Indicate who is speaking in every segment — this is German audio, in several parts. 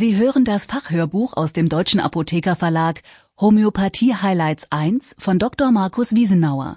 Speaker 1: Sie hören das Fachhörbuch aus dem Deutschen Apothekerverlag Homöopathie Highlights 1 von Dr. Markus Wiesenauer.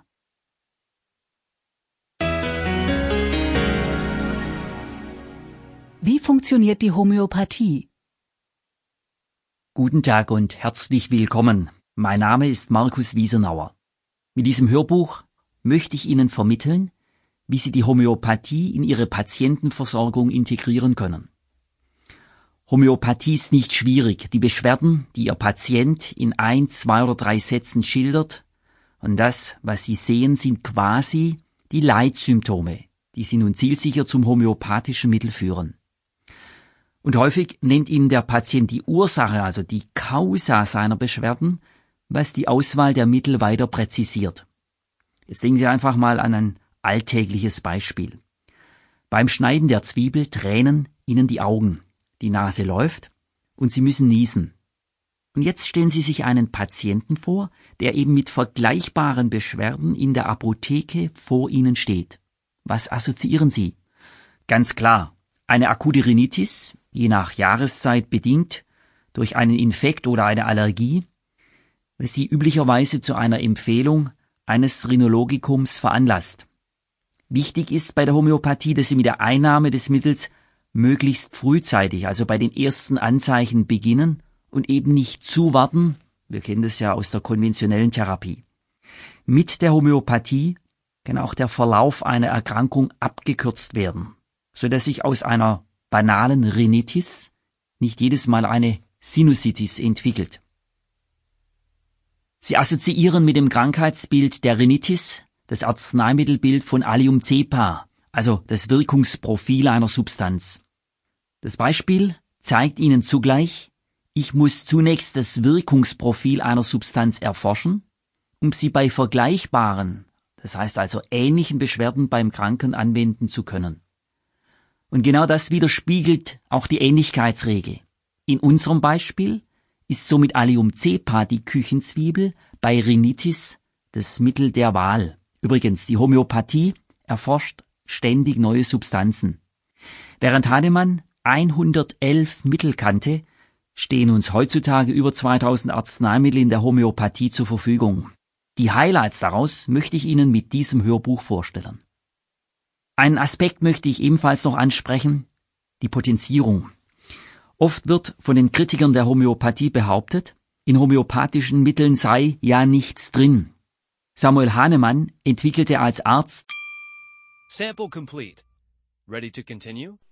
Speaker 1: Wie funktioniert die Homöopathie?
Speaker 2: Guten Tag und herzlich willkommen. Mein Name ist Markus Wiesenauer. Mit diesem Hörbuch möchte ich Ihnen vermitteln, wie Sie die Homöopathie in Ihre Patientenversorgung integrieren können. Homöopathie ist nicht schwierig. Die Beschwerden, die Ihr Patient in 1, 2 oder 3 Sätzen schildert, und das, was Sie sehen, sind quasi die Leitsymptome, die Sie nun zielsicher zum homöopathischen Mittel führen. Und häufig nennt Ihnen der Patient die Ursache, also die Causa seiner Beschwerden, was die Auswahl der Mittel weiter präzisiert. Jetzt denken Sie einfach mal an ein alltägliches Beispiel. Beim Schneiden der Zwiebel tränen Ihnen die Augen, die Nase läuft und Sie müssen niesen. Und jetzt stellen Sie sich einen Patienten vor, der eben mit vergleichbaren Beschwerden in der Apotheke vor Ihnen steht. Was assoziieren Sie? Ganz klar, eine akute Rhinitis, je nach Jahreszeit bedingt durch einen Infekt oder eine Allergie, was Sie üblicherweise zu einer Empfehlung eines Rhinologikums veranlasst. Wichtig ist bei der Homöopathie, dass Sie mit der Einnahme des Mittels möglichst frühzeitig, also bei den ersten Anzeichen beginnen und eben nicht zuwarten. Wir kennen das ja aus der konventionellen Therapie. Mit der Homöopathie kann auch der Verlauf einer Erkrankung abgekürzt werden, sodass sich aus einer banalen Rhinitis nicht jedes Mal eine Sinusitis entwickelt. Sie assoziieren mit dem Krankheitsbild der Rhinitis das Arzneimittelbild von Allium cepa, also das Wirkungsprofil einer Substanz. Das Beispiel zeigt Ihnen zugleich, ich muss zunächst das Wirkungsprofil einer Substanz erforschen, um sie bei vergleichbaren, das heißt also ähnlichen Beschwerden beim Kranken anwenden zu können. Und genau das widerspiegelt auch die Ähnlichkeitsregel. In unserem Beispiel ist somit Allium cepa, die Küchenzwiebel, bei Rhinitis das Mittel der Wahl. Übrigens, die Homöopathie erforscht ständig neue Substanzen. Während Hahnemann 111 Mittel kannte, stehen uns heutzutage über 2000 Arzneimittel in der Homöopathie zur Verfügung. Die Highlights daraus möchte ich Ihnen mit diesem Hörbuch vorstellen. Einen Aspekt möchte ich ebenfalls noch ansprechen, die Potenzierung. Oft wird von den Kritikern der Homöopathie behauptet, in homöopathischen Mitteln sei ja nichts drin. Samuel Hahnemann entwickelte als Arzt
Speaker 3: Sample complete. Ready to continue?